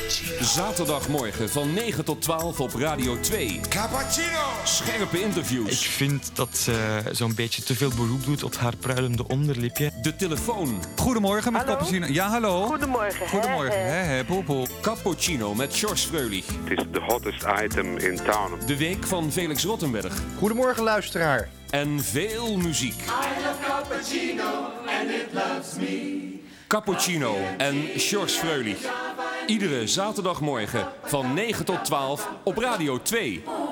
Zaterdagmorgen van 9 tot 12 op Radio 2. Cappuccino! Scherpe interviews. Ik vind dat ze zo'n beetje te veel beroep doet op haar pruilende onderlipje. De telefoon. Goedemorgen met Hallo? Cappuccino. Ja, hallo. Goedemorgen. Goedemorgen. Poepel. Cappuccino met Sjors Freulich. Het is de hottest item in town. De week van Felix Rottenberg. Goedemorgen luisteraar. En veel muziek. I love cappuccino and it loves me. Cappuccino en Sjors Freulich. Iedere zaterdagmorgen van 9 tot 12 op Radio 2.